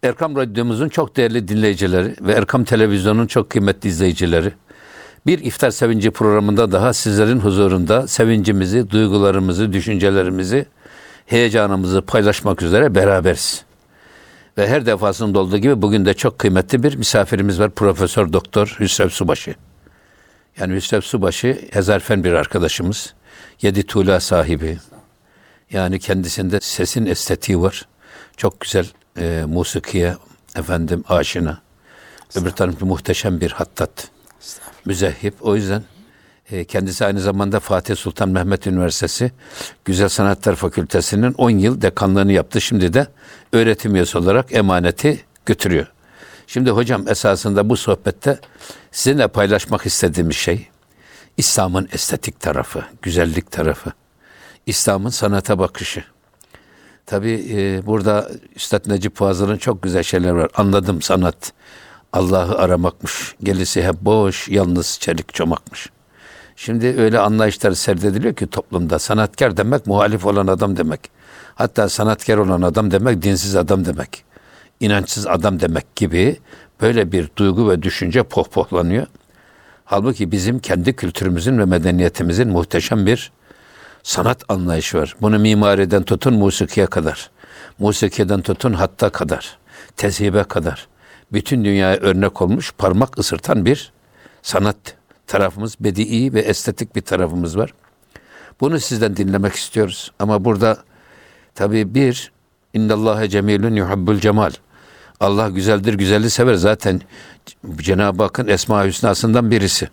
Erkam Radyomuzun çok değerli dinleyicileri ve Erkam Televizyon'un çok kıymetli izleyicileri, bir iftar sevinci programında daha sizlerin huzurunda sevincimizi, duygularımızı, düşüncelerimizi, heyecanımızı paylaşmak üzere beraberiz. Ve her defasında olduğu gibi bugün de çok kıymetli bir misafirimiz var. Profesör Doktor Hüsrev Subaşı. Yani Hüsrev Subaşı hezarfen bir arkadaşımız. 7 tuğla sahibi. Yani kendisinde sesin estetiği var. Çok güzel musikiye aşina. Öbür tarafta muhteşem bir hattat. Müzehhip. O yüzden kendisi aynı zamanda Fatih Sultan Mehmet Üniversitesi Güzel Sanatlar Fakültesi'nin 10 yıl dekanlığını yaptı. Şimdi de öğretim üyesi olarak emaneti götürüyor. Şimdi hocam esasında bu sohbette sizinle paylaşmak istediğimiz şey İslam'ın estetik tarafı, güzellik tarafı. İslam'ın sanata bakışı. Tabii burada Üstad Necip Fazıl'ın çok güzel şeyler var. Anladım sanat, Allah'ı aramakmış. Gerisi hep boş, yalnız çelik çomakmış. Şimdi öyle anlayışlar serdediliyor ki toplumda. Sanatkar demek muhalif olan adam demek. Hatta sanatkar olan adam demek dinsiz adam demek. İnançsız adam demek gibi böyle bir duygu ve düşünce pohpohlanıyor. Halbuki bizim kendi kültürümüzün ve medeniyetimizin muhteşem bir sanat anlayışı var. Bunu mimariden tutun musikiye kadar, musikiden tutun hatta kadar, tezhibe kadar, bütün dünyaya örnek olmuş, parmak ısırtan bir sanat tarafımız, bedii ve estetik bir tarafımız var. Bunu sizden dinlemek istiyoruz. Ama burada tabii innallâhe cemîlün yuhibbul cemal. Allah güzeldir, güzelliği sever. Zaten Cenab-ı Hakk'ın Esma-i Hüsna'sından birisi.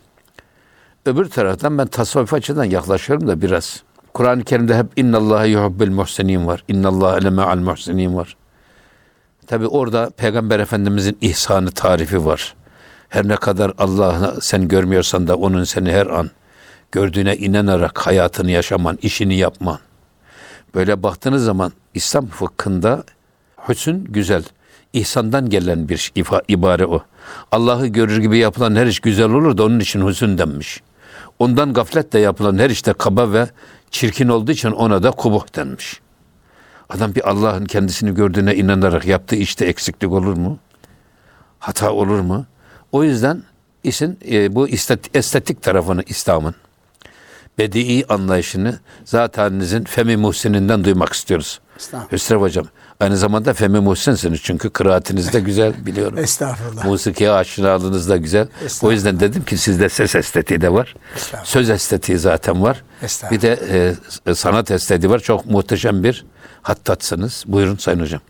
Öbür taraftan ben tasavvuf açıdan yaklaşıyorum da biraz. Kur'an-ı Kerim'de hep innallâhe yuhibbul muhsinin var. İnnallâhe leme'al muhsinin var. Tabii orada Peygamber Efendimizin ihsanı tarifi var. Her ne kadar Allah'ı sen görmüyorsan da onun seni her an gördüğüne inanarak hayatını yaşaman, işini yapman. Böyle baktığınız zaman İslam fıkhında hüsn güzel, ihsandan gelen bir ibare o. Allah'ı görür gibi yapılan her iş güzel olur da onun için hüsn denmiş. Ondan gafletle yapılan her işte kaba ve çirkin olduğu için ona da kubuh denmiş. Adam bir Allah'ın kendisini gördüğüne inanarak yaptığı işte eksiklik olur mu? Hata olur mu? O yüzden işin bu estetik tarafını İslam'ın bedii anlayışını zatenizin Femi Muhsin'inden duymak istiyoruz. Hüsrev Hocam, aynı zamanda Femi Muhsin'siniz çünkü kıraatiniz de güzel biliyorum. Estağfurullah. Musikiye aşinalığınız da güzel. O yüzden dedim ki sizde ses estetiği de var. Söz estetiği zaten var. Bir de sanat estetiği var. Çok muhteşem bir hattatsınız. Buyurun Sayın Hocam.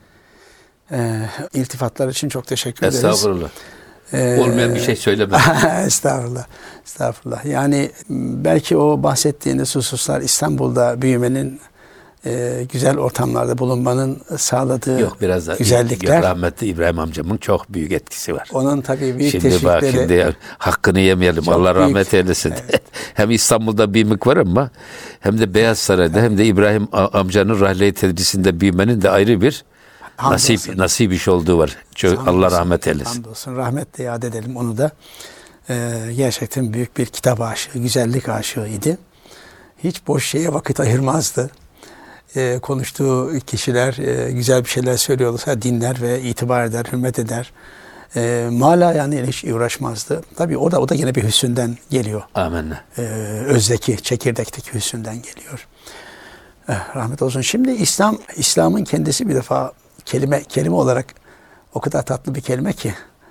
İltifatlar için çok teşekkür ederiz. Estağfurullah. Olmayan bir şey söylemem. Estağfurullah. Estağfurullah. Yani belki o bahsettiğiniz hususlar İstanbul'da büyümenin, güzel ortamlarda bulunmanın sağladığı yok, biraz da güzellikler. Rahmetli İbrahim amcamın çok büyük etkisi var. Onun tabii büyük teşvikleri. Şimdi hakkını yemeyelim. Allah rahmet eylesin. Evet. Hem İstanbul'da büyümek var ama hem de Beyaz Saray'da hem de İbrahim amcanın rahle-i tedrisinde büyümenin de ayrı bir nasip iş olduğu var. Allah rahmet eylesin. Hamdolsun. Rahmetle yad edelim onu da. Gerçekten büyük bir kitap aşığı, güzellik aşığıydı. Hiç boş şeye vakit ayırmazdı. Konuştuğu kişiler güzel bir şeyler söylüyorlarsa dinler ve itibar eder, hürmet eder. Mala yani hiç uğraşmazdı. Tabii o da yine bir hüsünden geliyor. Amenna. Özdeki, çekirdekteki hüsünden geliyor. Rahmet olsun. Şimdi İslam'ın kendisi bir defa kelime olarak o kadar tatlı bir kelime ki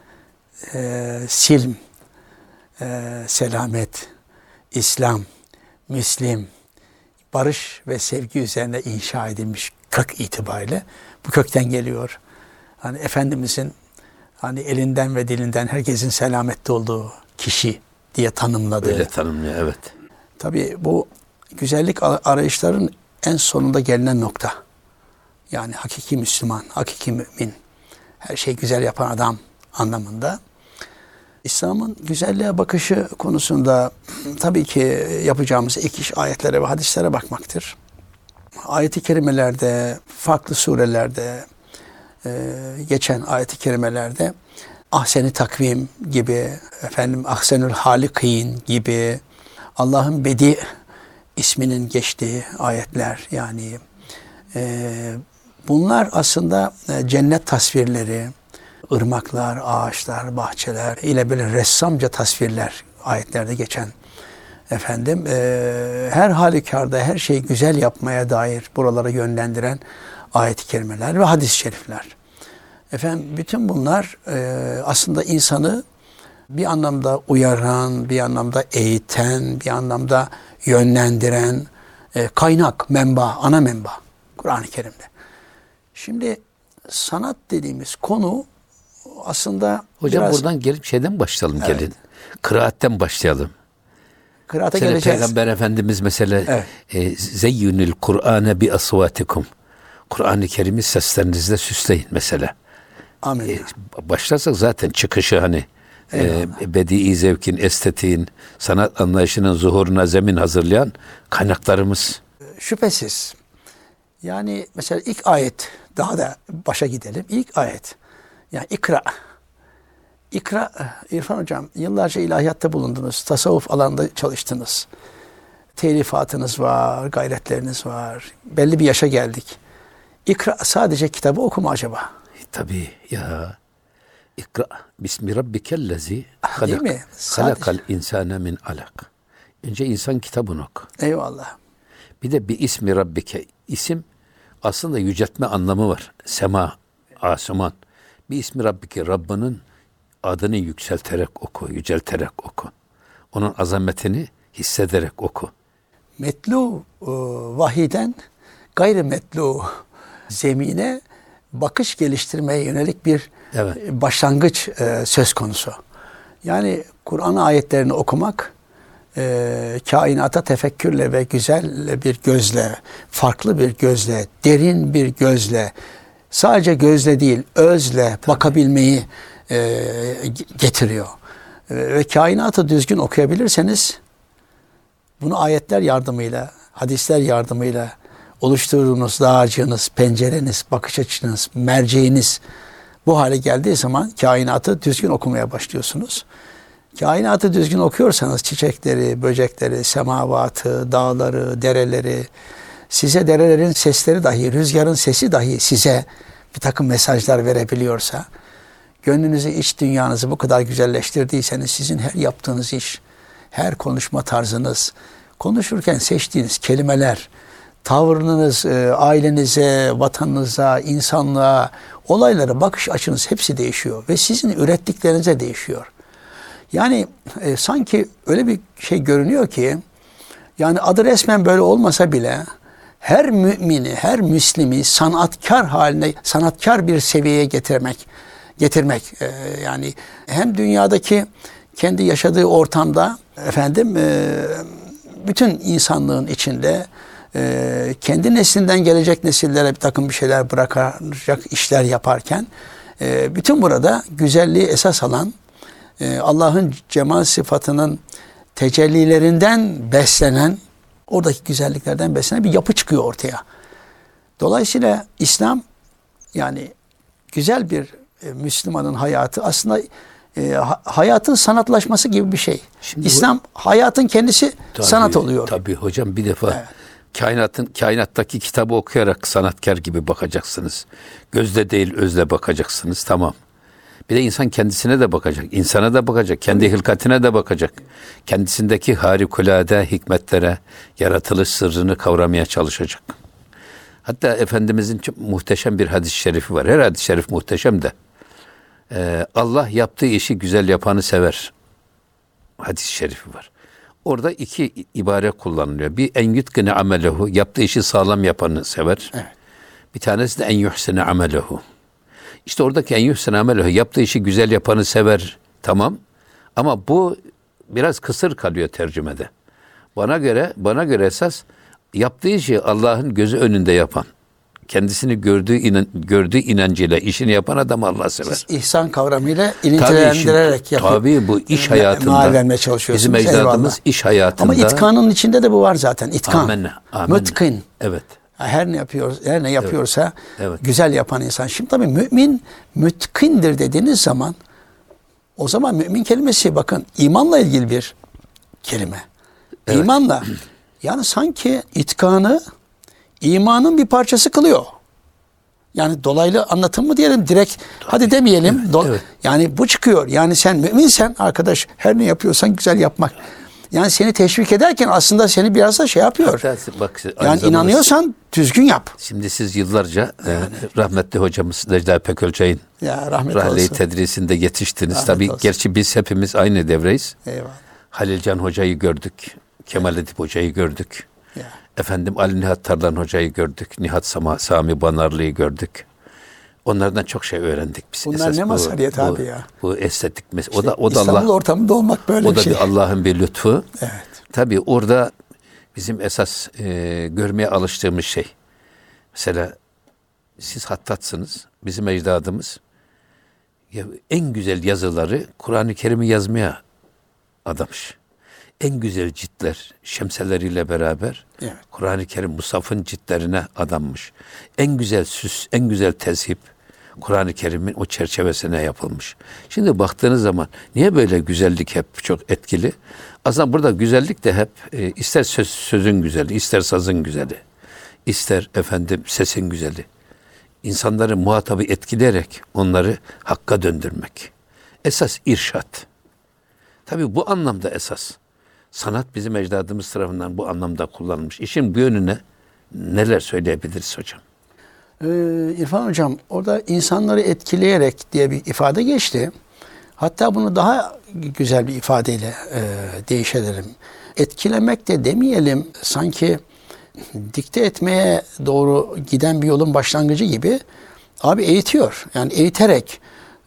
silm, selamet, İslam, Müslim, barış ve sevgi üzerine inşa edilmiş kök itibariyle bu kökten geliyor. Hani Efendimizin hani elinden ve dilinden herkesin selamette olduğu kişi diye tanımladığı. Öyle tanımlıyor, evet. Tabii bu güzellik arayışların en sonunda gelinen nokta. Yani hakiki Müslüman, hakiki mümin, her şeyi güzel yapan adam anlamında. İslam'ın güzelliğe bakışı konusunda tabii ki yapacağımız ilk iş ayetlere ve hadislere bakmaktır. Ayet-i kerimelerde, farklı surelerde, geçen ayet-i kerimelerde ahsen-i takvim gibi, ahsenül halikin gibi, Allah'ın bedi isminin geçtiği ayetler, yani Bunlar aslında cennet tasvirleri, ırmaklar, ağaçlar, bahçeler ile böyle ressamca tasvirler ayetlerde geçen. Her halükarda her şeyi güzel yapmaya dair buralara yönlendiren ayet-i kerimeler ve hadis-i şerifler. Bütün bunlar aslında insanı bir anlamda uyaran, bir anlamda eğiten, bir anlamda yönlendiren kaynak, menba, ana menba Kur'an-ı Kerim'de. Şimdi sanat dediğimiz konu aslında hocam biraz... buradan gelip şeyden başlayalım, Evet. gelin. Kıraatten başlayalım. Kıraata Mesela geleceğiz. Peygamber Efendimiz mesela zeyyünül Kur'ane bi asvatikum. Kur'an-ı Kerim'i seslerinizle süsleyin mesela. Amin. Başlarsak zaten çıkışı hani bedi zevkin, estetiğin, sanat anlayışının zuhuruna zemin hazırlayan kaynaklarımız. Şüphesiz. Yani mesela ilk ayet, daha da başa gidelim. İlk ayet. Yani ikra. İkra, İrfan Hocam, yıllarca ilahiyatta bulundunuz. Tasavvuf alanında çalıştınız. Telifatınız var, gayretleriniz var. Belli bir yaşa geldik. İkra sadece kitabı okuma acaba? Tabii ya. İkra bismi rabbikellezi Değil mi? halakal insane min alak. Önce insan kitabını oku. Eyvallah. Bir de bir ismi rabbike. İsim aslında yüceltme anlamı var. Sema, asuman. Bir ismi rabbike, Rabbinin adını yükselterek oku, yücelterek oku. Onun azametini hissederek oku. Metlu vahiden gayrimetlu zemine bakış geliştirmeye yönelik bir başlangıç söz konusu. Yani Kur'an ayetlerini okumak kainata tefekkürle ve güzel bir gözle, farklı bir gözle, derin bir gözle, sadece gözle değil, özle bakabilmeyi getiriyor. Ve kainatı düzgün okuyabilirseniz bunu ayetler yardımıyla, hadisler yardımıyla oluşturduğunuz dağarcığınız, pencereniz, bakış açınız, merceğiniz bu hale geldiği zaman kainatı düzgün okumaya başlıyorsunuz. Kainatı düzgün okuyorsanız çiçekleri, böcekleri, semavatı, dağları, dereleri, size derelerin sesleri dahi, rüzgarın sesi dahi size bir takım mesajlar verebiliyorsa, gönlünüzü, iç dünyanızı bu kadar güzelleştirdiyseniz sizin her yaptığınız iş, her konuşma tarzınız, konuşurken seçtiğiniz kelimeler, tavrınız, ailenize, vatanınıza, insanlığa, olaylara bakış açınız hepsi değişiyor ve sizin ürettiklerinize değişiyor. Yani sanki öyle bir şey görünüyor ki, yani adı resmen böyle olmasa bile her mümini, her Müslimi sanatkar haline, sanatkar bir seviyeye getirmek. Yani hem dünyadaki kendi yaşadığı ortamda bütün insanlığın içinde kendi neslinden gelecek nesillere bir takım bir şeyler bırakacak işler yaparken bütün burada güzelliği esas alan Allah'ın cemal sıfatının tecellilerinden beslenen, oradaki güzelliklerden beslenen bir yapı çıkıyor ortaya. Dolayısıyla İslam yani güzel bir Müslümanın hayatı aslında hayatın sanatlaşması gibi bir şey. Şimdi İslam hayatın kendisi sanat oluyor. Tabii hocam, bir defa kainattaki kitabı okuyarak sanatkar gibi bakacaksınız. Gözle değil özle bakacaksınız, tamam. Bir de insan kendisine de bakacak, insana da bakacak, kendi hilkatine de bakacak. Kendisindeki harikulade hikmetlere, yaratılış sırrını kavramaya çalışacak. Hatta Efendimizin çok muhteşem bir hadis-i şerifi var. Her hadis-i şerif muhteşem de. Allah yaptığı işi güzel yapanı sever. Hadis-i şerifi var. Orada iki ibare kullanılıyor. Bir en yutkine amelehu, yaptığı işi sağlam yapanı sever. Evet. Bir tanesi de en yuhsine amelehu. İşte oradaki en yuhsine amelehu, yaptığı işi güzel yapanı sever. Tamam. Ama bu biraz kısır kalıyor tercümede. Bana göre esas yaptığı işi Allah'ın gözü önünde yapan, kendisini gördüğü inancıyla işini yapan adam Allah sever. Siz ihsan kavramıyla ilintilendirerek yapıp tabii bu iş hayatında vermeye çalışıyorsunuz. Bizim ecdadımız iş hayatında. Ama itkanın içinde de bu var zaten. İtkan. Amenna. Mütkin. Evet. Her ne yapıyorsa güzel yapan insan. Şimdi tabii mümin mütkindir dediğiniz zaman, o zaman mümin kelimesi bakın imanla ilgili bir kelime. Evet. İmanla. Yani sanki itkanı imanın bir parçası kılıyor. Yani dolaylı anlatım mı diyelim, direkt hadi demeyelim. Evet. Yani bu çıkıyor. Yani sen müminsen arkadaş, her ne yapıyorsan güzel yapmak. Yani seni teşvik ederken aslında seni biraz da şey yapıyor. Hatta bak, Yani inanıyorsan düzgün yap. Şimdi siz yıllarca rahmetli hocamız Necla Peköl-Çay'ın Ya rahmet rahleyi olsun. tedrisinde yetiştiniz. Rahmet Tabii olsun. gerçi biz hepimiz aynı devreyiz. Eyvallah. Halilcan Hoca'yı gördük. Kemal Edip Hoca'yı gördük. Ya. Efendim Ali Nihat Tarlan Hoca'yı gördük. Nihat Sami Banarlı'yı gördük. Onlardan çok şey öğrendik biz. Bunlar Esas ne mazhariyet abi ya. Bu estetik İşte o da İstanbul Allah, ortamında olmak böyle o bir da şey. bir Allah'ın bir lütfu. Evet. Tabii orada bizim esas görmeye alıştığımız şey. Mesela siz hattatsınız. Bizim ecdadımız ya, en güzel yazıları Kur'an-ı Kerim'i yazmaya adamış. En güzel ciltler şemseleriyle beraber Evet. Kur'an-ı Kerim Musaf'ın ciltlerine adanmış. En güzel süs, en güzel tezhip Kur'an-ı Kerim'in o çerçevesine yapılmış. Şimdi baktığınız zaman niye böyle güzellik hep çok etkili? Aslında burada güzellik de hep ister sözün güzeli, ister sazın güzeli, ister efendim sesin güzeli. İnsanları muhatabı etkileyerek onları hakka döndürmek. Esas irşat. Tabii bu anlamda esas. Sanat bizim ecdadımız tarafından bu anlamda kullanılmış. İşin bu yönüne neler söyleyebiliriz hocam? İrfan Hocam, orada insanları etkileyerek diye bir ifade geçti. Hatta bunu daha güzel bir ifadeyle değişelim. Etkilemek de demeyelim, sanki dikte etmeye doğru giden bir yolun başlangıcı gibi. Abi eğitiyor. Yani eğiterek,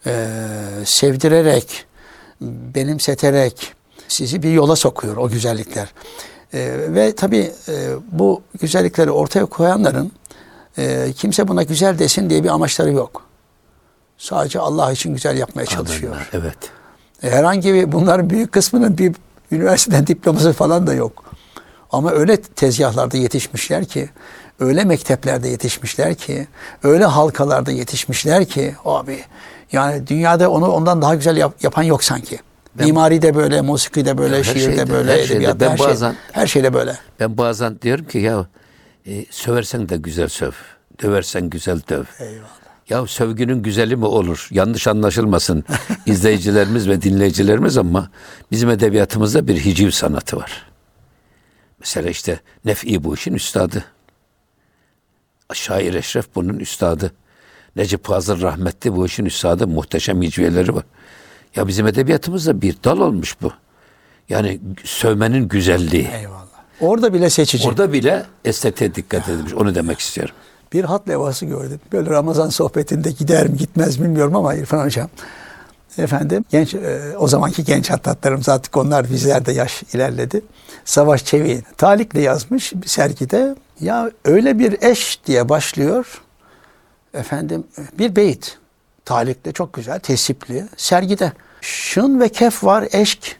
sevdirerek, benimseterek sizi bir yola sokuyor o güzellikler. Ve tabii bu güzellikleri ortaya koyanların kimse buna güzel desin diye bir amaçları yok. Sadece Allah için güzel yapmaya çalışıyor. Amenna, evet. Herhangi bir, bunların büyük kısmının bir üniversiteden diploması falan da yok. Ama öyle tezgahlarda yetişmişler ki, öyle mekteplerde yetişmişler ki, öyle halkalarda yetişmişler ki abi, yani dünyada onu ondan daha güzel yapan yok sanki. Mimari de böyle, musiki de böyle, şiir de böyle, edebiyat da her şeyde böyle. Ben bazen diyorum ki ya söversen de güzel söv, döversen güzel döv. Eyvallah. Ya sövgünün güzeli mi olur? Yanlış anlaşılmasın izleyicilerimiz ve dinleyicilerimiz, ama bizim edebiyatımızda bir hiciv sanatı var. Mesela işte Nef'i bu işin üstadı. Şair Eşref bunun üstadı. Necip Fazıl rahmetli bu işin üstadı. Muhteşem hicviyeleri var. Ya bizim edebiyatımızda bir dal olmuş bu. Yani sövmenin güzelliği. Eyvallah. Orada bile seçici. Orada bile estetiğe dikkat edilmiş. Onu demek istiyorum. Bir hat levhası gördüm. Böyle Ramazan sohbetinde gider mi gitmez bilmiyorum ama İrfan Hocam. Efendim genç, o zamanki genç hattatlarım, zaten onlar bizlerde yaş ilerledi. Savaş Çevik'in Talik'le yazmış bir sergide. Ya öyle bir eş diye başlıyor. Efendim bir beyit. Talik'le çok güzel, tesipli. Sergide. Şın ve kef var, eşk.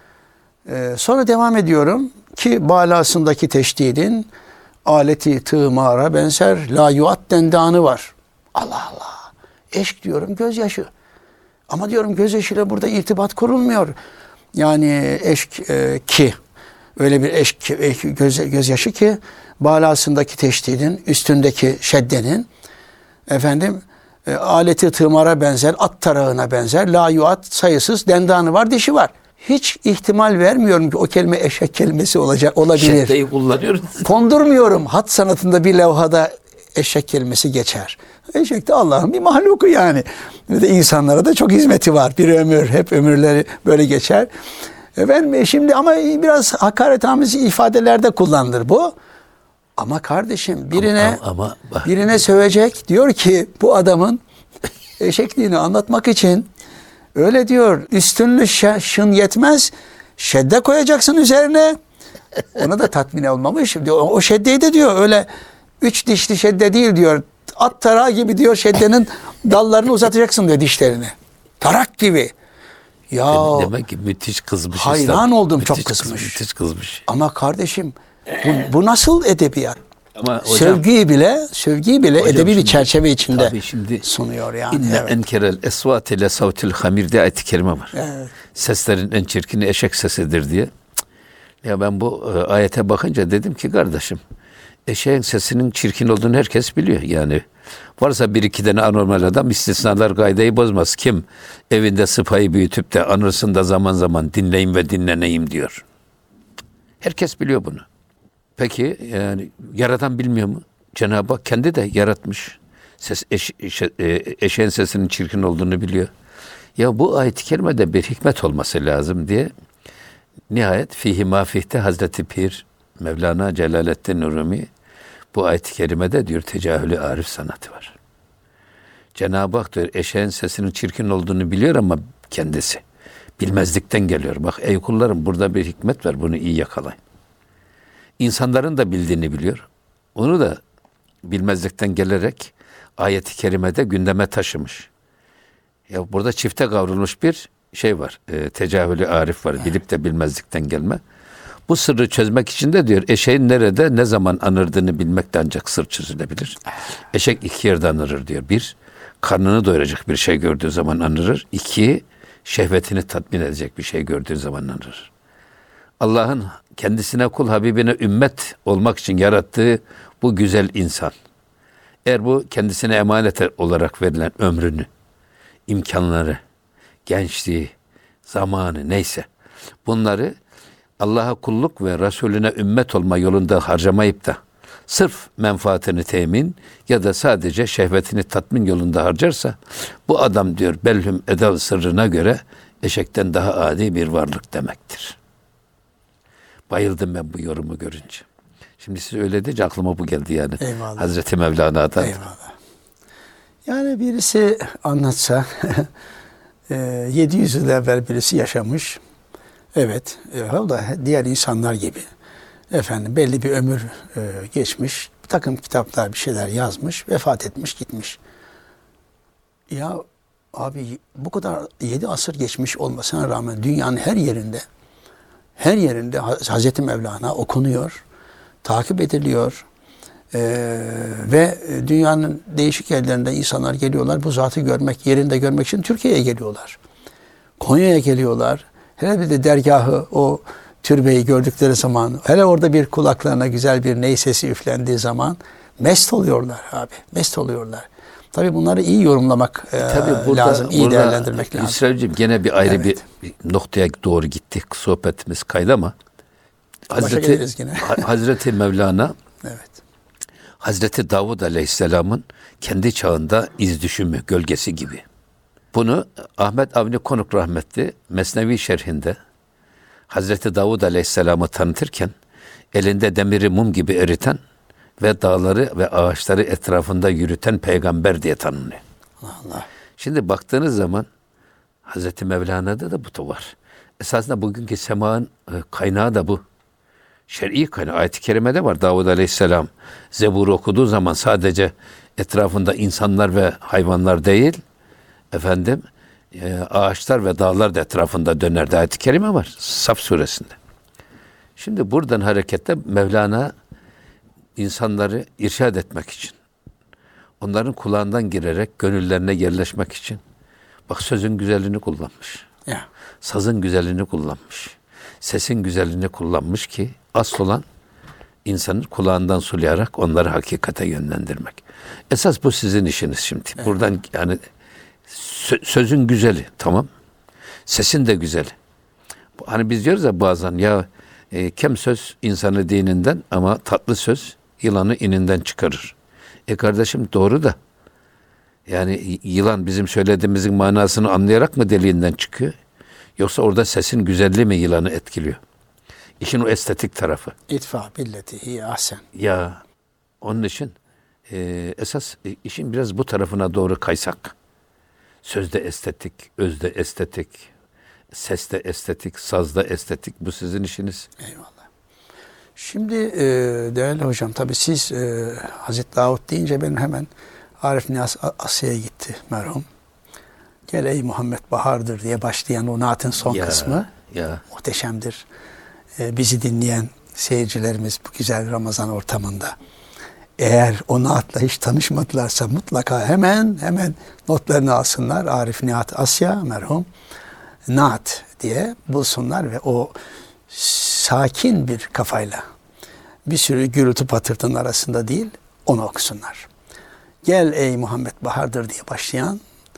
Sonra devam ediyorum ki balasındaki teşdidin aleti tığmara benzer layuat dendanı var. Allah Allah. Eşk diyorum, gözyaşı. Ama diyorum gözyaşıyla burada irtibat kurulmuyor. Yani eşk ki, öyle bir eşk gözyaşı ki balasındaki teşdidin, üstündeki şeddenin efendim aleti tığmara benzer, at tarağına benzer, layuat sayısız dendanı var, dişi var. Hiç ihtimal vermiyorum ki o kelime eşek kelimesi olabilir. Şeddeyi kullanıyoruz. Kondurmuyorum. Hat sanatında bir levhada eşek kelimesi geçer. Eşek de Allah'ın bir mahluku yani. Ve de insanlara da çok hizmeti var. Bir ömür, hep ömürleri böyle geçer. Ben şimdi ama biraz hakaretamiz ifadelerde kullanılır bu. Ama kardeşim birine sövecek, diyor ki bu adamın eşekliğini anlatmak için öyle diyor, üstünlü şın yetmez, şedde koyacaksın üzerine. Ona da tatmin olmamış. O şeddeyi de diyor öyle 3 dişli şedde değil diyor. At tarağı gibi diyor, şeddenin dallarını uzatacaksın diyor, dişlerini. Tarak gibi. Ya demek ki müthiş kızmış. Hayran oldum, çok kızmış. Müthiş kızmış. Ama kardeşim bu nasıl edebiyat? Ama hocam, Sövgüyü bile hocam, edebi bir çerçeve içinde şimdi sunuyor yani. İnne Evet. enkerel esvati le savtil hamir diye ayet-i kerime var. Evet. Seslerin en çirkini eşek sesidir diye. Ya ben bu ayete bakınca dedim ki kardeşim, Eşeğin sesinin çirkin olduğunu herkes biliyor. Yani varsa bir iki tane anormal adam, istisnalar kaideyi bozmaz. Kim evinde sıpayı büyütüp de anırsın da zaman zaman dinleyeyim ve dinleneyim diyor. Herkes biliyor bunu. Peki yani Yaratan bilmiyor mu? Cenab-ı Hak kendi de yaratmış. Eşeğin sesinin çirkin olduğunu biliyor. Ya bu ayet-i kerimede bir hikmet olması lazım diye nihayet fihi mafihte Hazreti Pir Mevlana Celaleddin Rumi bu ayet-i kerimede diyor tecahülü arif sanatı var. Cenab-ı Hak diyor eşeğin sesinin çirkin olduğunu biliyor ama kendisi bilmezlikten geliyor. Bak ey kullarım, burada bir hikmet var, bunu iyi yakalayın. İnsanların da bildiğini biliyor. Onu da bilmezlikten gelerek ayet-i kerimede gündeme taşımış. Ya burada çifte kavrulmuş bir şey var. Tecahülü arif var. Bilip de bilmezlikten gelme. Bu sırrı çözmek için de diyor eşeğin nerede ne zaman anırdığını bilmekle ancak sır çözülebilir. Eşek iki yerde anırır diyor. Bir, karnını doyuracak bir şey gördüğü zaman anırır. İki, şehvetini tatmin edecek bir şey gördüğü zaman anırır. Allah'ın kendisine kul, Habibine ümmet olmak için yarattığı bu güzel insan, eğer bu kendisine emanet olarak verilen ömrünü, imkanları, gençliği, zamanı neyse bunları Allah'a kulluk ve Resulüne ümmet olma yolunda harcamayıp da sırf menfaatini temin ya da sadece şehvetini tatmin yolunda harcarsa bu adam diyor Belhum Edal sırrına göre eşekten daha adi bir varlık demektir. Bayıldım ben bu yorumu görünce. Şimdi siz öyle deyince aklıma bu geldi yani. Eyvallah. Hazreti Mevlana'dan. Eyvallah. Yani birisi anlatsa 700 yıl evvel birisi yaşamış. Evet. O da diğer insanlar gibi. Efendim belli bir ömür geçmiş. Bir takım kitaplar bir şeyler yazmış. Vefat etmiş gitmiş. Ya abi bu kadar 7 asır geçmiş olmasına rağmen dünyanın her yerinde Hazreti Mevlana okunuyor. Takip ediliyor. Ve dünyanın değişik yerlerinde insanlar geliyorlar. Bu zatı görmek, yerinde görmek için Türkiye'ye geliyorlar. Konya'ya geliyorlar. Hele bir de dergahı, o türbeyi gördükleri zaman, hele orada bir kulaklarına güzel bir ney sesi üflendiği zaman mest oluyorlar abi. Mest oluyorlar. Tabii bunları iyi yorumlamak lazım, iyi değerlendirmek lazım. İsrail'cim gene bir ayrı bir noktaya doğru gittik. Sohbetimiz kaydı ama Hazreti Mevlana Hazreti Davud Aleyhisselam'ın kendi çağında iz düşümü, gölgesi gibi. Bunu Ahmet Avni Konuk rahmetli Mesnevi şerhinde Hazreti Davud Aleyhisselam'ı tanıtırken elinde demiri mum gibi eriten ve dağları ve ağaçları etrafında yürüten peygamber diye tanınıyor. Allah. Şimdi baktığınız zaman Hazreti Mevlana'da da bu var. Esasında bugünkü semanın kaynağı da bu. Şer'i kaynağı. Ayet-i kerimede var. Davud Aleyhisselam Zebur'u okuduğu zaman sadece etrafında insanlar ve hayvanlar değil, ağaçlar ve dağlar da etrafında dönerdi. Ayet-i kerime var. Saf suresinde. Şimdi buradan hareketle Mevlana insanları irşad etmek için, onların kulağından girerek gönüllerine yerleşmek için, bak sözün güzelliğini kullanmış. Ya. Sazın güzelliğini kullanmış. Sesin güzelliğini kullanmış ki asıl olan insanın kulağından sulayarak onları hakikate yönlendirmek. Esas bu sizin işiniz şimdi. Evet. Buradan yani sözün güzeli tamam. Sesin de güzeli. Hani biz diyoruz ya bazen ya kem söz insanı dininden ama tatlı söz yılanı ininden çıkarır. Kardeşim doğru da yani yılan bizim söylediğimizin manasını anlayarak mı deliğinden çıkıyor? Yoksa orada sesin güzelliği mi yılanı etkiliyor? İşin o estetik tarafı. İtfa billetihi ahsen. Ya onun için esas işin biraz bu tarafına doğru kaysak. Sözde estetik, özde estetik, seste estetik, sazda estetik. Bu sizin işiniz. Eyvallah. Şimdi değerli hocam tabii siz Hazreti Davud deyince benim hemen Arif Niyazi Asya'ya gitti merhum. Gel ey Muhammed bahardır diye başlayan o naatın son kısmı muhteşemdir. Bizi dinleyen seyircilerimiz bu güzel Ramazan ortamında eğer o naatla hiç tanışmadılarsa mutlaka hemen notlarını alsınlar. Arif Nihat Asya merhum naat diye bulsunlar ve o sakin bir kafayla bir sürü gürültü patırtının arasında değil, onu okusunlar. Gel ey Muhammed bahardır diye başlayan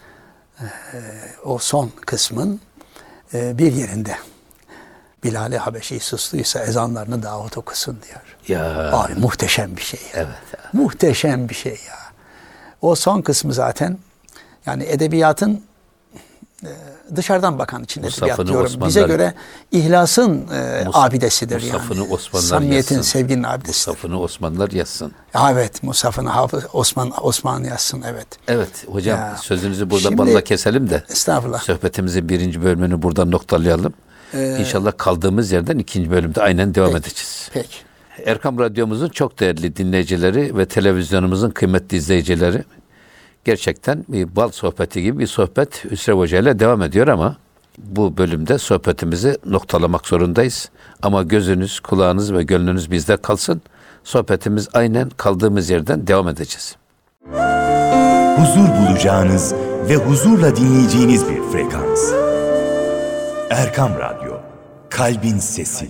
o son kısmın bir yerinde Bilal-i Habeşi sustuysa ezanlarını Davut okusun diyor. Ya. Abi muhteşem bir şey ya. Evet. Muhteşem bir şey ya. O son kısmı zaten yani edebiyatın dışarıdan bakan için edebiyat diyorum. Osmanlılar, bize göre ihlasın abidesidir Musafını yani. Osmanlılar Samimiyetin, yazsın. sevginin abidesidir. Musafını Osmanlılar yazsın. Evet, Musaf'ını Osman yazsın, evet. Evet hocam, Ya. sözünüzü burada Şimdi- balla keselim de Estağfurullah. sohbetimizin 1. bölümünü buradan noktalayalım. İnşallah kaldığımız yerden 2. bölümde aynen devam edeceğiz. Peki. Erkam Radyomuzun çok değerli dinleyicileri ve televizyonumuzun kıymetli izleyicileri, gerçekten bir bal sohbeti gibi bir sohbet Hüsrev Hoca ile devam ediyor ama bu bölümde sohbetimizi noktalamak zorundayız. Ama gözünüz, kulağınız ve gönlünüz bizde kalsın. Sohbetimiz aynen kaldığımız yerden devam edeceğiz. Huzur bulacağınız ve huzurla dinleyeceğiniz bir frekans. Erkam Radyo, Kalbin Sesi.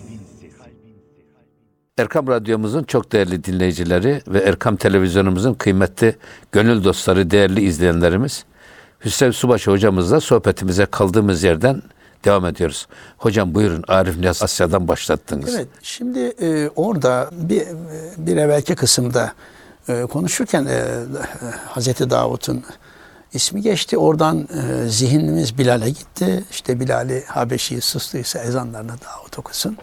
Erkam Radyomuzun çok değerli dinleyicileri ve Erkam Televizyonumuzun kıymetli gönül dostları, değerli izleyenlerimiz, Hüsrev Subaşı hocamızla sohbetimize kaldığımız yerden devam ediyoruz. Hocam buyurun, Arif Nihat Asya'dan başlattınız. Evet, şimdi orada bir evvelki kısımda konuşurken Hazreti Davut'un ismi geçti. Oradan zihnimiz Bilal'e gitti. İşte Bilal-i Habeşi sustuysa ezanlarını Davut okusun.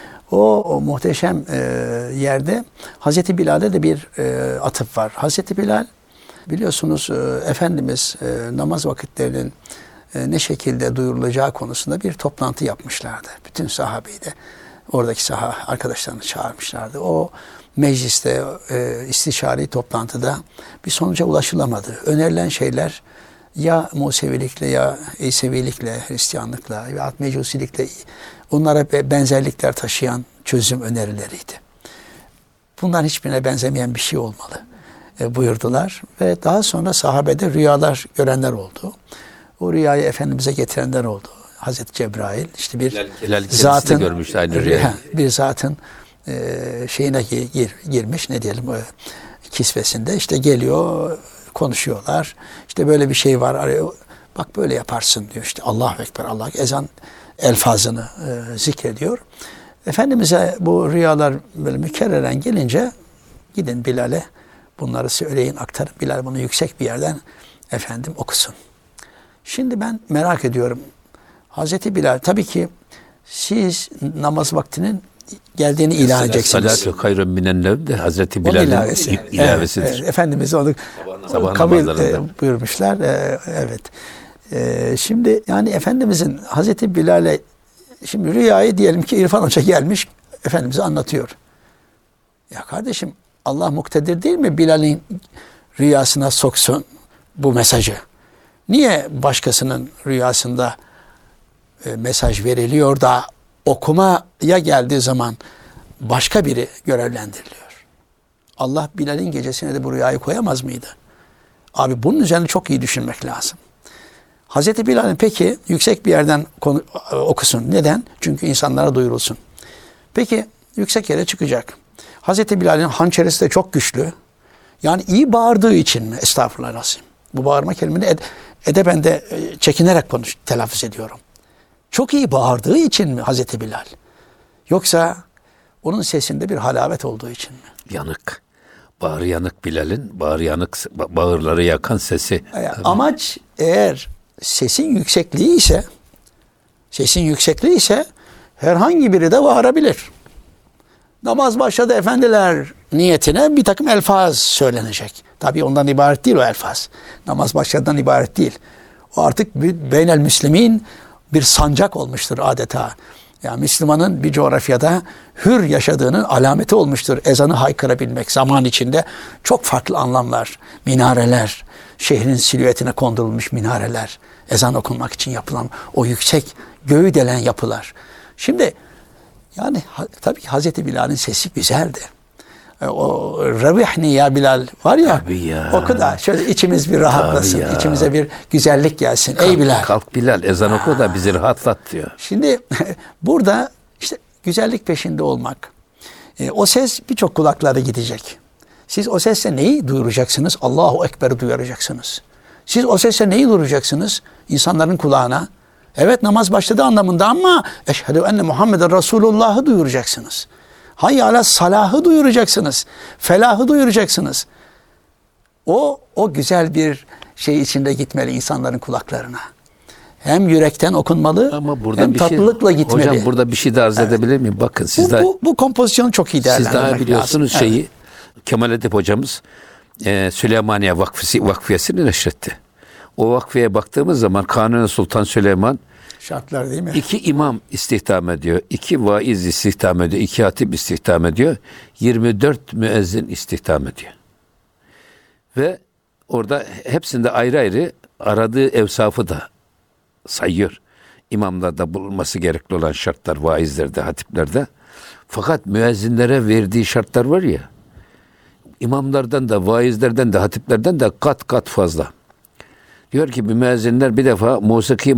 O muhteşem yerde Hazreti Bilal'e de bir atıf var. Hazreti Bilal, biliyorsunuz Efendimiz namaz vakitlerinin ne şekilde duyurulacağı konusunda bir toplantı yapmışlardı. Bütün sahabeyi de oradaki arkadaşlarını çağırmışlardı. O mecliste, istişari toplantıda bir sonuca ulaşılamadı. Önerilen şeyler ya Musevilikle ya İsevilikle, Hristiyanlıkla ya Mecusilikle onlara benzerlikler taşıyan çözüm önerileriydi. Bunların hiçbirine benzemeyen bir şey olmalı buyurdular. Ve daha sonra sahabede rüyalar görenler oldu. O rüyayı Efendimiz'e getirenler oldu. Hazreti Cebrail işte bir zatın görmüş aynı rüyayı. Bir zatın şeyine girmiş, ne diyelim, kisvesinde işte geliyor, konuşuyorlar. İşte böyle bir şey var, arıyor. Bak böyle yaparsın diyor. İşte Allahu Ekber, Allah ezan elfazını zikrediyor. Efendimiz'e bu rüyalar böyle mükerreren gelince gidin Bilal'e bunları söyleyin, aktarın. Bilal bunu yüksek bir yerden efendim okusun. Şimdi ben merak ediyorum. Hazreti Bilal, tabii ki siz namaz vaktinin geldiğini ilan edeceksiniz. Salatu hayrun minen nevm de Hazreti Onun Bilal'in ilavesi. ilavesidir. Evet, Efendimiz onu Sabah kabul namazlarında. buyurmuşlar. Evet. Şimdi yani Efendimizin Hazreti Bilal'e, şimdi rüyayı diyelim ki İrfan Hoca gelmiş Efendimiz'e anlatıyor. Ya kardeşim, Allah muktedir değil mi Bilal'in rüyasına soksun bu mesajı? Niye başkasının rüyasında mesaj veriliyor da okumaya geldiği zaman başka biri görevlendiriliyor? Allah Bilal'in gecesine de bu rüyayı koyamaz mıydı? Abi bunun üzerine çok iyi düşünmek lazım. Hazreti Bilal'in peki yüksek bir yerden okusun. Neden? Çünkü insanlara duyurulsun. Peki yüksek yere çıkacak. Hazreti Bilal'in hançerisi de çok güçlü. Yani iyi bağırdığı için mi? Estağfurullah. Bu bağırma kelimeni edeben de çekinerek telaffuz ediyorum. Çok iyi bağırdığı için mi Hazreti Bilal? Yoksa onun sesinde bir halavet olduğu için mi? Yanık. Bağrı yanık Bilal'in, bağırları yakan sesi. Amaç eğer sesin yüksekliği ise herhangi biri de bağırabilir. Namaz başladı efendiler niyetine bir takım elfaz söylenecek. Tabii ondan ibaret değil o elfaz. Namaz başladığından ibaret değil. O artık beynel müslimin bir sancak olmuştur adeta. Yani Müslümanın bir coğrafyada hür yaşadığının alameti olmuştur. Ezanı haykırabilmek zaman içinde çok farklı anlamlar. Minareler, şehrin silüetine kondurulmuş minareler. Ezan okunmak için yapılan o yüksek göğü delen yapılar. Şimdi yani tabii Hazreti Bilal'in sesi güzeldi. O Revihni ya Bilal var ya, oku da şöyle içimiz bir rahatlasın, içimize bir güzellik gelsin. Ey Bilal. Kalk Bilal, ezan oku da bizi rahatlat diyor. Şimdi burada işte güzellik peşinde olmak, O ses birçok kulaklara gidecek. Siz o sesle neyi duyuracaksınız? Allahu Ekber'i duyuracaksınız. Siz o sesle neyi duyuracaksınız? İnsanların kulağına. Evet, namaz başladı anlamında ama eşhedü enne Muhammeden Resulullah'ı duyuracaksınız. Hayy ala salahı duyuracaksınız. Felahı duyuracaksınız. O güzel bir şey içinde gitmeli insanların kulaklarına. Hem yürekten okunmalı, ama burada hem tatlılıkla gitmeli. Hocam burada bir şey de arz edebilir miyim? Bakın siz bu kompozisyonu çok iyi değerlendirmek lazım. Siz daha biliyorsunuz lazım. şeyi. Kemal Edip hocamız Süleymaniye Vakfiyesi'ni neşretti. O vakfiyeye baktığımız zaman Kanuni Sultan Süleyman Şartlar değil mi? 2 imam istihdam ediyor, 2 vaiz istihdam ediyor, 2 hatip istihdam ediyor, 24 müezzin istihdam ediyor. Ve orada hepsinde ayrı ayrı aradığı evsafı da sayıyor. İmamlarda bulunması gerekli olan şartlar, vaizlerde, hatiplerde. Fakat müezzinlere verdiği şartlar var ya, imamlardan da, vaizlerden de, hatiplerden de kat kat fazla. Diyor ki müezzinler bir defa musiki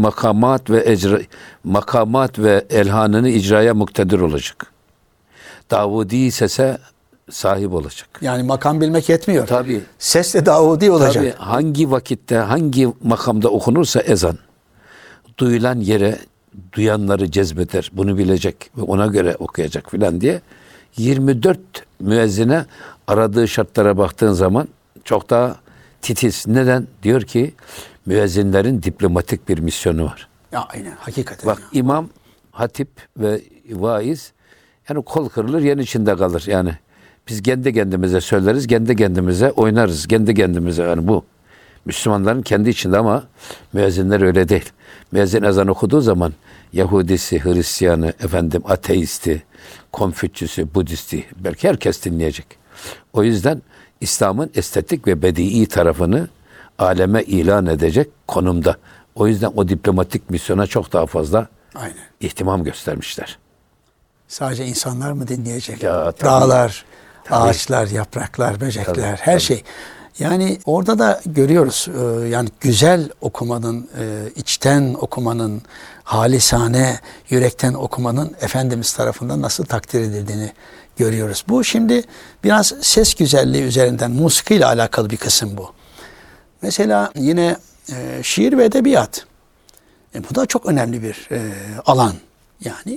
makamat ve elhanını icraya muktedir olacak. Davudi sese sahip olacak. Yani makam bilmek yetmiyor. Tabii. Ses de Davudi olacak. Tabii hangi vakitte, hangi makamda okunursa ezan, duyulan yere duyanları cezbeder. Bunu bilecek ve ona göre okuyacak filan diye 24 müezzine aradığı şartlara baktığın zaman çok daha titiz. Neden? Diyor ki müezzinlerin diplomatik bir misyonu var. Ya aynen, hakikaten. Bak imam, hatip ve vaiz yani kol kırılır yen içinde kalır. Yani biz kendi kendimize söyleriz, kendi kendimize oynarız, kendi kendimize, yani bu Müslümanların kendi içinde ama müezzinler öyle değil. Müezzin ezan okuduğu zaman Yahudisi, Hristiyanı, ateisti, Konfüçyüsü, Budisti belki herkes dinleyecek. O yüzden İslam'ın estetik ve bedii tarafını aleme ilan edecek konumda. O yüzden o diplomatik misyona çok daha fazla ihtimam göstermişler. Sadece insanlar mı dinleyecek? Ya, tabii. Dağlar, Tabii. ağaçlar, yapraklar, böcekler, Tabii, her şey. Yani orada da görüyoruz yani güzel okumanın, içten okumanın, halisane, yürekten okumanın Efendimiz tarafından nasıl takdir edildiğini görüyoruz. Bu şimdi biraz ses güzelliği üzerinden, musikiyle alakalı bir kısım bu. Mesela yine şiir ve edebiyat. Bu da çok önemli bir alan. Yani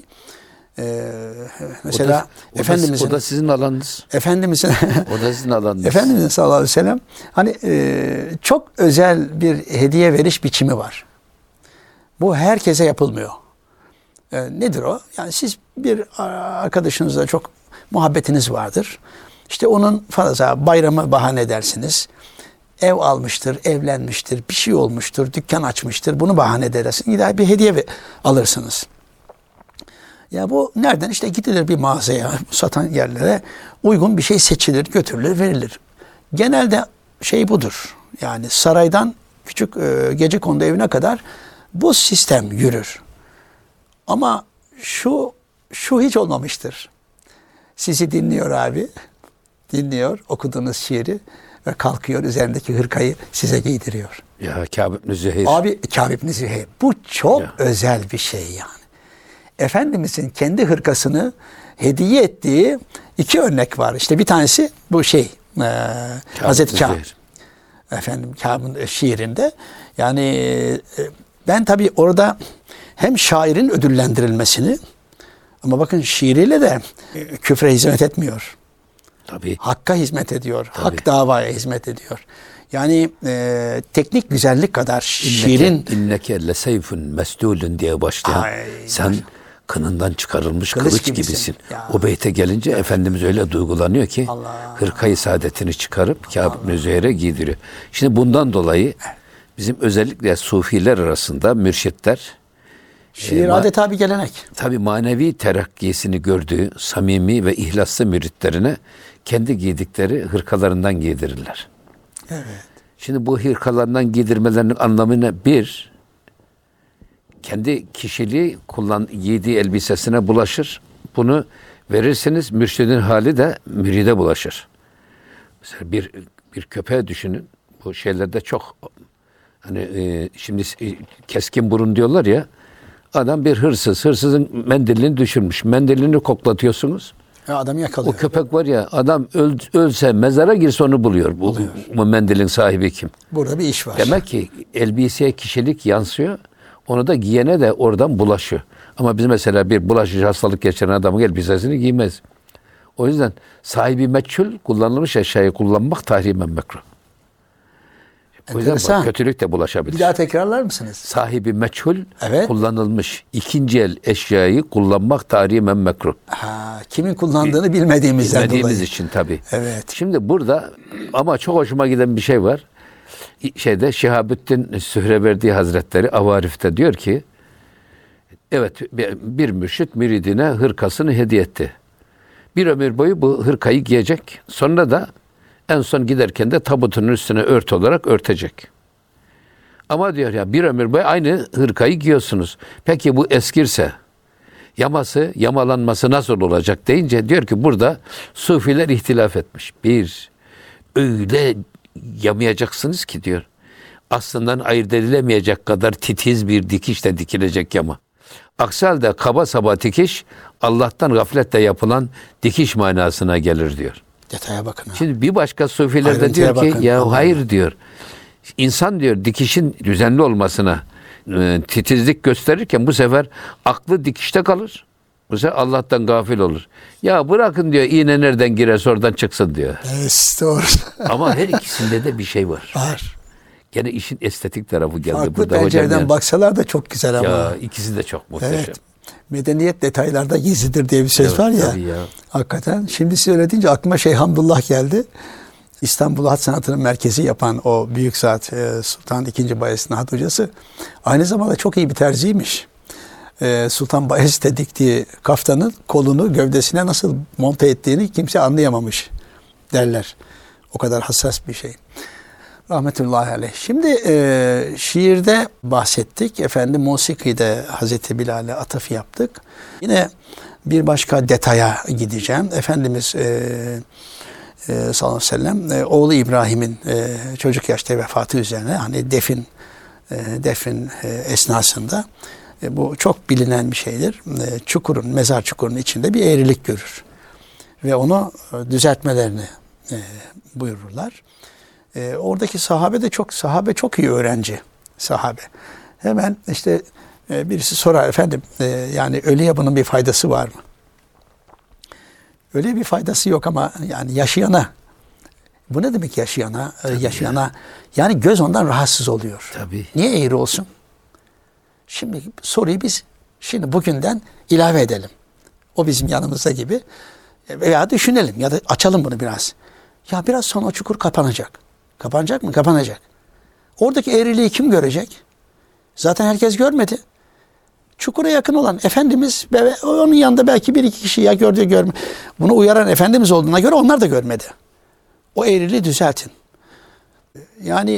mesela o da sizin alanınız. Efendimizin O da sizin alanınız. Efendimizin sallallahu aleyhi ve sellem hani çok özel bir hediye veriş biçimi var. Bu herkese yapılmıyor. Nedir o? Yani siz bir arkadaşınızla çok muhabbetiniz vardır. İşte onun fazla bayramı bahane edersiniz. Ev almıştır, evlenmiştir, bir şey olmuştur, dükkan açmıştır. Bunu bahane edersiniz. Gider bir hediye alırsınız. Ya bu nereden? İşte gidilir bir mağazaya, satan yerlere uygun bir şey seçilir, götürülür, verilir. Genelde şey budur. Yani saraydan küçük Gecekondu evine kadar bu sistem yürür. Ama şu hiç olmamıştır. Sizi dinliyor abi. Dinliyor okuduğunuz şiiri ve kalkıyor üzerindeki hırkayı size giydiriyor. Ya Kâb ibn Züheyr. Abi Kâb ibn Züheyr. Bu çok özel bir şey yani. Efendimizin kendi hırkasını hediye ettiği 2 örnek var. İşte bir tanesi bu Hazreti Kâb. Efendim Kâb'ın şiirinde. Yani ben tabii orada hem şairin ödüllendirilmesini ama bakın şiiriyle de küfre hizmet etmiyor. Tabii. Hakka hizmet ediyor. Tabii. Hak davaya hizmet ediyor. Yani teknik güzellik kadar şiirin İnneke leseyfun mesdulun diye başlayan sen kınından çıkarılmış kılıç gibisin. O beyte gelince Efendimiz öyle duygulanıyor ki hırkayı saadetini çıkarıp Kâb ibn Züheyr'e giydiriyor. Şimdi bundan dolayı bizim özellikle sufiler arasında mürşitler şiir adeta bir gelenek. Tabii manevi terakkisini gördüğü samimi ve ihlaslı müritlerine kendi giydikleri hırkalarından giydirirler. Evet. Şimdi bu hırkalarından giydirmelerinin anlamı ne? Bir, kendi kişiliği giydiği elbisesine bulaşır. Bunu verirseniz mürşidin hali de müride bulaşır. Mesela bir köpeği düşünün. Bu şeylerde çok hani şimdi keskin burun diyorlar ya. Adam bir hırsız. Hırsızın mendilini düşürmüş. Mendilini koklatıyorsunuz. Ya adamı O yakalıyor. köpek var ya, adam ölse mezara girse onu buluyor. Bu mendilin sahibi kim? Burada bir iş var. Demek ki elbiseye kişilik yansıyor. Onu da giyene de oradan bulaşıyor. Ama biz mesela bir bulaşıcı hastalık geçiren adamın elbisesini giymez. O yüzden sahibi meçhul kullanılmış eşyayı kullanmak tahrimen mekruh. O yüzden Enteresan. kötülük de bulaşabilir. Bir daha tekrarlar mısınız? Sahibi meçhul Evet. kullanılmış ikinci el eşyayı kullanmak tahrimen mekruh. Kimin kullandığını bilmediğimizden Bilmediğimiz dolayı. için tabii. Evet. Şimdi burada ama çok hoşuma giden bir şey var. Şihabüddin Sühreverdi Hazretleri Avarif'te diyor ki, evet, bir mürşit müridine hırkasını hediye etti. Bir ömür boyu bu hırkayı giyecek. Sonra da en son giderken de tabutun üstüne örtü olarak örtecek. Ama diyor ya, bir ömür boyu aynı hırkayı giyiyorsunuz. Peki bu eskirse, yamalanması nasıl olacak deyince diyor ki burada sufiler ihtilaf etmiş. Bir, öyle yamayacaksınız ki diyor, aslından ayırt edilemeyecek kadar titiz bir dikişle dikilecek yama. Aksi halde kaba saba dikiş Allah'tan gafletle yapılan dikiş manasına gelir diyor. Detaya bakın. Şimdi bir başka sufiler de Ayrıntıya diyor ki bakın. ya Allah hayır diyor. İnsan diyor dikişin düzenli olmasına titizlik gösterirken bu sefer aklı dikişte kalır. Bu sefer Allah'tan gafil olur. Ya bırakın diyor, iğne nereden girerse oradan çıksın diyor. Evet, doğru. Ama her ikisinde de bir şey var. Var. Gene işin estetik tarafı geldi Farklı burada hocam. pencereden Yani. baksalar da çok güzel ama. Ya ikisi de çok muhteşem. Evet. Medeniyet detaylarda gizlidir diye bir söz Evet, var ya. tabii ya. Hakikaten. Şimdi siz öyle deyince aklıma Şeyh Hamdullah geldi. İstanbul Hat Sanatı'nın merkezi yapan o büyük zat Sultan II. Bayezid'in hat hocası aynı zamanda çok iyi bir terziymiş. Sultan Bayezid'e diktiği kaftanın kolunu gövdesine nasıl monte ettiğini kimse anlayamamış derler. O kadar hassas bir şey. Rahmetullahi aleyh. Şimdi şiirde bahsettik. Efendim musikide Hazreti Bilal'e atıf yaptık. Yine bir başka detaya gideceğim. Efendimiz sallallahu aleyhi ve sellem oğlu İbrahim'in çocuk yaşta vefatı üzerine hani defin esnasında bu çok bilinen bir şeydir. Mezar çukurunun içinde bir eğrilik görür. Ve onu düzeltmelerini buyururlar. Oradaki sahabe çok iyi öğrenci sahabe. Hemen işte birisi sorar, efendim yani ölüye bunun bir faydası var mı? Öyle bir faydası yok ama yani yaşayana, bu ne demek yaşayana? Yaşayana yani göz ondan rahatsız oluyor. Tabii. Niye eğri olsun? Şimdi soruyu biz bugünden ilave edelim. O bizim yanımızda gibi. Veya düşünelim ya da açalım bunu biraz. Ya biraz sonra o çukur kapanacak. Kapanacak mı? Kapanacak. Oradaki eğriliği kim görecek? Zaten herkes görmedi. Çukura yakın olan Efendimiz ve onun yanında belki bir iki kişi ya gördü görme. Bunu uyaran Efendimiz olduğuna göre onlar da görmedi. O eğriliği düzeltin. Yani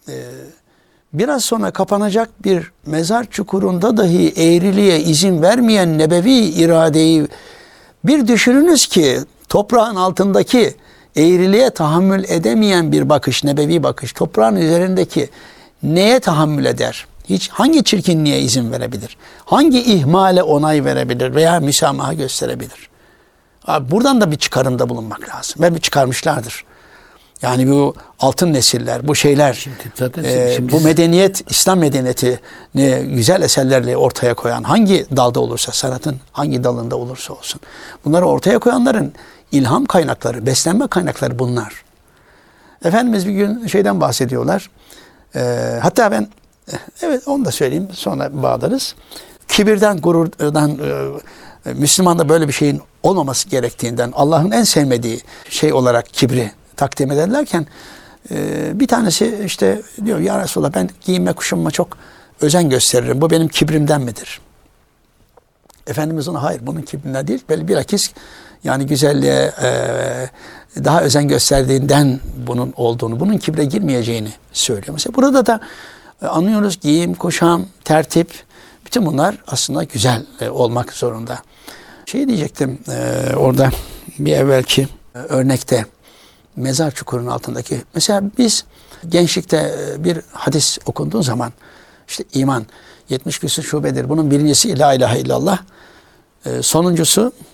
biraz sonra kapanacak bir mezar çukurunda dahi eğriliğe izin vermeyen nebevi iradeyi bir düşününüz ki toprağın altındaki eğriliğe tahammül edemeyen bir bakış, nebevi bakış, toprağın üzerindeki neye tahammül eder? Hangi çirkinliğe izin verebilir? Hangi ihmale onay verebilir veya müsamaha gösterebilir? Abi buradan da bir çıkarımda bulunmak lazım. Ve bir çıkarmışlardır. Yani bu altın nesiller, bu şeyler, bu medeniyet, İslam medeniyeti güzel eserlerle ortaya koyan, hangi dalda olursa, sanatın hangi dalında olursa olsun, bunları ortaya koyanların ilham kaynakları, beslenme kaynakları bunlar. Efendimiz bir gün şeyden bahsediyorlar. Hatta ben, evet onu da söyleyeyim, sonra bağlarız. Kibirden, gururdan, Müslümanda böyle bir şeyin olmaması gerektiğinden, Allah'ın en sevmediği şey olarak kibri takdim ederlerken bir tanesi işte diyor, ya Resulallah ben giyinme kuşanma çok özen gösteririm. Bu benim kibrimden midir? Efendimiz ona hayır, bunun kibrinden değil. Bilakis yani güzelliğe daha özen gösterdiğinden bunun olduğunu, bunun kibre girmeyeceğini söylüyor. Mesela burada da anlıyoruz giyim, kuşam, tertip, bütün bunlar aslında güzel olmak zorunda. Şey diyecektim orada bir evvelki örnekte, mezar çukurunun altındaki. Mesela biz gençlikte bir hadis okunduğu zaman işte iman 70 küsur şubedir. Bunun birincisi la ilahe illallah. Sonuncusu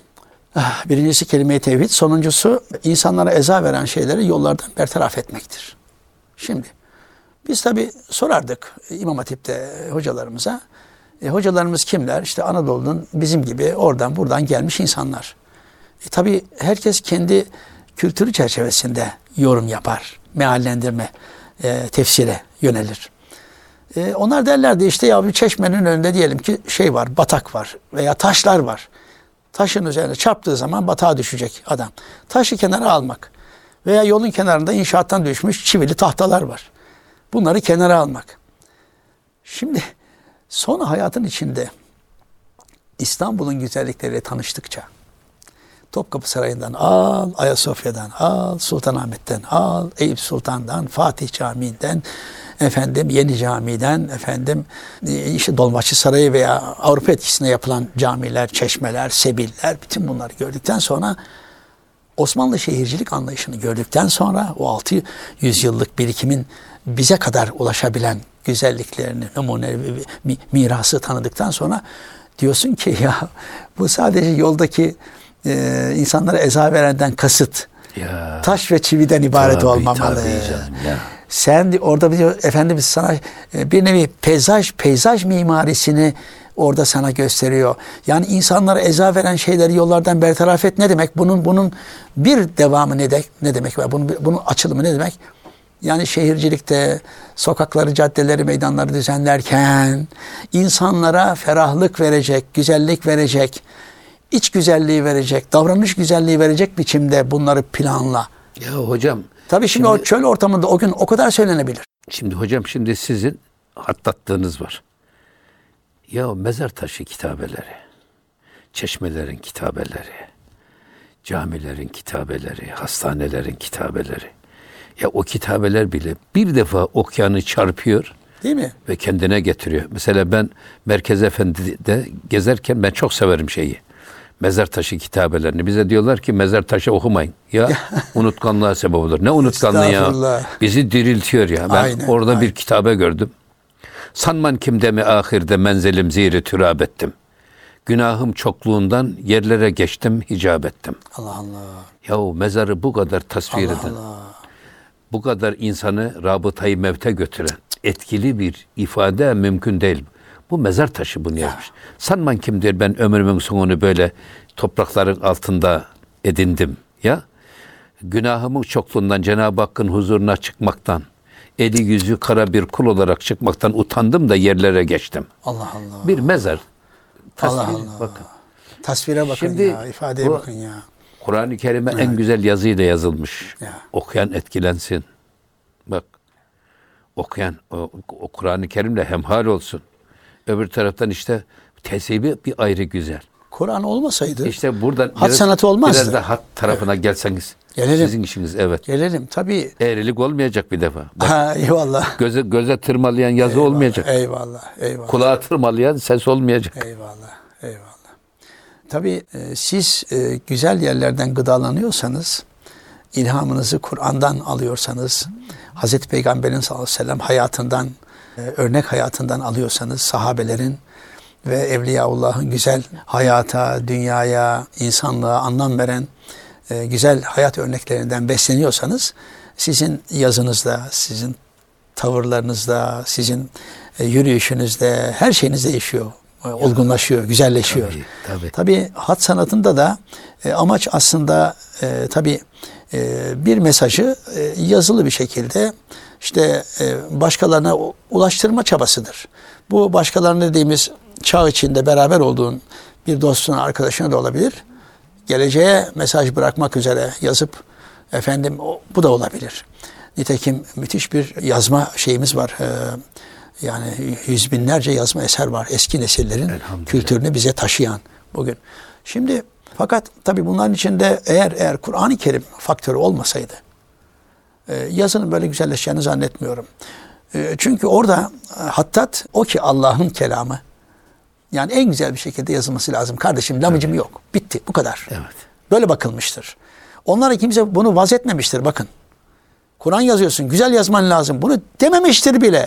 Birincisi kelime-i tevhid, sonuncusu insanlara eza veren şeyleri yollardan bertaraf etmektir. Şimdi biz tabi sorardık İmam Hatip'te hocalarımıza. Hocalarımız kimler? İşte Anadolu'nun bizim gibi oradan buradan gelmiş insanlar. Tabi herkes kendi kültürü çerçevesinde yorum yapar. Meallendirme, tefsire yönelir. Onlar derlerdi işte ya bir çeşmenin önünde diyelim ki şey var, batak var veya taşlar var. Taşın üzerine çarptığı zaman batağa düşecek adam. Taşı kenara almak veya yolun kenarında inşaattan düşmüş çivili tahtalar var. Bunları kenara almak. Şimdi sonra hayatın içinde İstanbul'un güzellikleriyle tanıştıkça Topkapı Sarayı'ndan al, Ayasofya'dan al, Sultanahmet'ten al, Eyüp Sultan'dan, Fatih Camii'nden, Yeni Camii'den, işte Dolmabahçe Sarayı veya Avrupa etkisine yapılan camiler, çeşmeler, sebiller, bütün bunları gördükten sonra Osmanlı şehircilik anlayışını gördükten sonra o 600 yıllık birikimin bize kadar ulaşabilen güzelliklerini, numunevi mirası tanıdıktan sonra diyorsun ki ya bu sadece yoldaki insanlara eza verenden kasıt ya, taş ve çividen ibaret olmamalı. Sen orada Efendimiz sana bir nevi peyzaj mimarisini orada sana gösteriyor. Yani insanlara eza veren şeyleri yollardan bertaraf et ne demek? Bunun bir devamı ne demek? Ve bunun açılımı ne demek? Yani şehircilikte sokakları, caddeleri, meydanları düzenlerken insanlara ferahlık verecek, güzellik verecek, iç güzelliği verecek, davranış güzelliği verecek biçimde bunları planla. Ya hocam. Tabii şimdi o çöl ortamında o gün o kadar söylenebilir. Şimdi hocam sizin hattatlarınız var. Ya mezar taşı kitabeleri, çeşmelerin kitabeleri, camilerin kitabeleri, hastanelerin kitabeleri. Ya o kitabeler bile bir defa okyanı çarpıyor. Değil mi? Ve kendine getiriyor. Mesela ben Merkez Efendi'de gezerken ben çok severim şeyi. Mezar taşı kitabelerini. Bize diyorlar ki mezar taşı okumayın. Ya unutkanlığa sebep olur. Ne unutkanlığı ya? Bizi diriltiyor ya. Ben aynen, orada bir kitabe gördüm. Sanman kimde mi ahirde menzilim ziri türab ettim. Günahım çokluğundan yerlere geçtim, hicab ettim. Allah Allah. Yahu mezarı bu kadar tasvir eden, bu kadar insanı rabıtayı mevte götüren etkili bir ifade mümkün değil. Bu mezar taşı bunu yazmış. Sanman kimdir ben ömrümün sonunu böyle toprakların altında edindim. Ya günahımın çokluğundan Cenab-ı Hakk'ın huzuruna çıkmaktan, eli yüzü kara bir kul olarak çıkmaktan utandım da yerlere geçtim. Allah Allah. Bir mezar. Allah Allah. Bakın. Tasvire bakın şimdi, ya, ifadeye bakın ya. Kur'an-ı Kerim'e en güzel yazıyla yazılmış. Ya. Okuyan etkilensin. Bak. Okuyan o Kur'an-ı Kerim'le hemhal olsun. Öbür taraftan işte tesibi bir ayrı güzel. Kur'an olmasaydı İşte buradan hat sanatı olmazdı. Biraz da hat tarafına gelseniz. Gelelim. Sizin işiniz evet. Gelelim tabii. Eğrilik olmayacak bir defa. Ha, eyvallah. Göze tırmalayan yazı olmayacak. Eyvallah. Kulağa tırmalayan ses olmayacak. Eyvallah. Tabii siz güzel yerlerden gıdalanıyorsanız, ilhamınızı Kur'an'dan alıyorsanız, Hazreti Peygamber'in sallallahu aleyhi ve sellem hayatından, örnek hayatından alıyorsanız, sahabelerin ve Evliyaullah'ın güzel hayata, dünyaya, insanlığa anlam veren güzel hayat örneklerinden besleniyorsanız, sizin yazınızda, sizin tavırlarınızda, sizin yürüyüşünüzde, her şeyiniz değişiyor. Olgunlaşıyor, güzelleşiyor. Tabii hat sanatında da amaç aslında bir mesajı yazılı bir şekilde işte başkalarına ulaştırma çabasıdır. Bu başkalarına dediğimiz çağ içinde beraber olduğun bir dostun, arkadaşına da olabilir. Geleceğe mesaj bırakmak üzere yazıp bu da olabilir. Nitekim müthiş bir yazma şeyimiz var. Yani yüz binlerce yazma eser var. Eski nesillerin kültürünü bize taşıyan bugün. Şimdi fakat tabii bunların içinde eğer Kur'an-ı Kerim faktörü olmasaydı yazının böyle güzelleşeceğini zannetmiyorum. Çünkü orada hattat o ki Allah'ın kelamı. Yani en güzel bir şekilde yazılması lazım. Kardeşim lamıcım yok. Bitti. Bu kadar. Evet. Böyle bakılmıştır. Onlara kimse bunu vazetmemiştir. Bakın. Kur'an yazıyorsun. Güzel yazman lazım. Bunu dememiştir bile.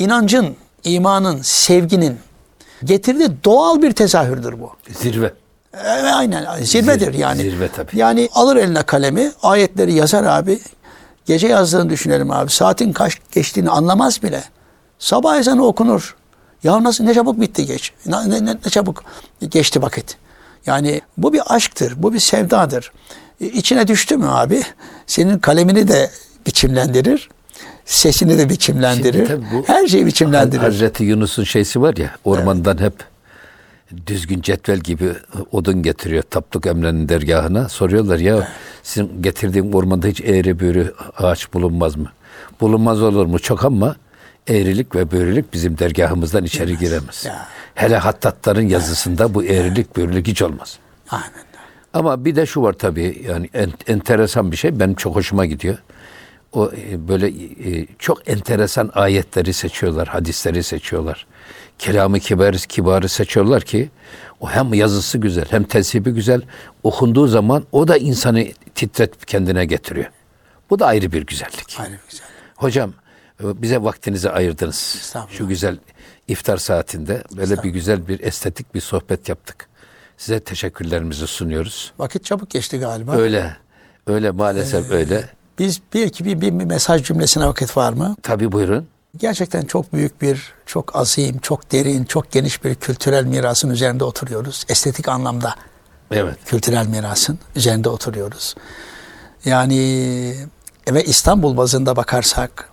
İnancın, imanın, sevginin getirdiği doğal bir tezahürdür bu. Zirve. Aynen zirvedir yani. Zirve tabii. Yani alır eline kalemi, ayetleri yazar abi. Gece yazdığını düşünelim abi. Saatin kaç geçtiğini anlamaz bile. Sabah ezanı okunur. Ya nasıl, ne çabuk bitti geç. Ne çabuk geçti vakit. Yani bu bir aşktır, bu bir sevdadır. İçine düştü mü abi, senin kalemini de biçimlendirir, sesini de biçimlendirir, her şeyi biçimlendirir. Hazreti Yunus'un şeysi var ya, ormandan hep düzgün cetvel gibi odun getiriyor Tapduk Emre'nin dergahına. Soruyorlar ya, sizin getirdiğin ormanda hiç eğri büğrü ağaç bulunmaz mı? Bulunmaz olur mu çok, ama eğrilik ve büğrülük bizim dergahımızdan içeri giremez. Ya. Hele hattatların yazısında bu eğrilik büğrülük hiç olmaz. Aynen. Ama bir de şu var tabii, yani enteresan bir şey, benim çok hoşuma gidiyor. O böyle çok enteresan ayetleri seçiyorlar, hadisleri seçiyorlar. Kelam-ı kibarı seçiyorlar ki o hem yazısı güzel, hem tezhibi güzel, okunduğu zaman o da insanı titretip kendine getiriyor. Bu da ayrı bir güzellik. Ayrı bir güzellik. Hocam, bize vaktinizi ayırdınız. Şu güzel iftar saatinde böyle bir güzel bir estetik bir sohbet yaptık. Size teşekkürlerimizi sunuyoruz. Vakit çabuk geçti galiba. Öyle maalesef öyle. Biz bir mesaj cümlesine vakit var mı? Tabii, buyurun. Gerçekten çok büyük bir, çok azim, çok derin, çok geniş bir kültürel mirasın üzerinde oturuyoruz. Estetik anlamda. Evet. Kültürel mirasın üzerinde oturuyoruz. Yani ve İstanbul bazında bakarsak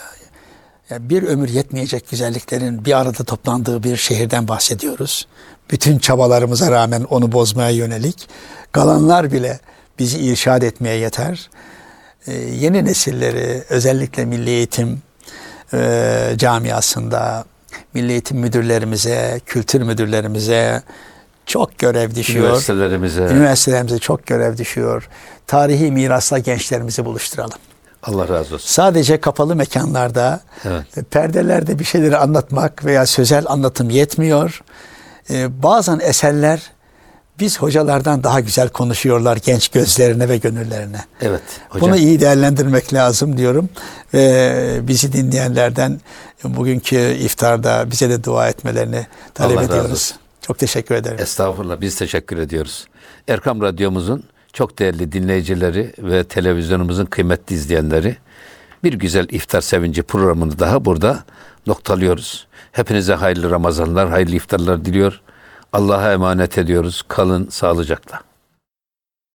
bir ömür yetmeyecek güzelliklerin bir arada toplandığı bir şehirden bahsediyoruz. Bütün çabalarımıza rağmen onu bozmaya yönelik. Kalanlar bile bizi irşad etmeye yeter. Yeni nesilleri, özellikle milli eğitim camiasında milli eğitim müdürlerimize, kültür müdürlerimize çok görev düşüyor. Üniversitelerimize çok görev düşüyor. Tarihi mirasla gençlerimizi buluşturalım. Allah razı olsun. Sadece kapalı mekanlarda, perdelerde bir şeyleri anlatmak veya sözel anlatım yetmiyor. Bazen eserler biz hocalardan daha güzel konuşuyorlar genç gözlerine ve gönüllerine. Evet hocam. Bunu iyi değerlendirmek lazım diyorum. Ve bizi dinleyenlerden bugünkü iftarda bize de dua etmelerini talep ediyoruz. Çok teşekkür ederim. Estağfurullah, biz teşekkür ediyoruz. Erkam Radyomuzun çok değerli dinleyicileri ve televizyonumuzun kıymetli izleyenleri, bir güzel iftar sevinci programını daha burada noktalıyoruz. Hepinize hayırlı Ramazanlar, hayırlı iftarlar diliyor. Allah'a emanet ediyoruz. Kalın sağlıcakla.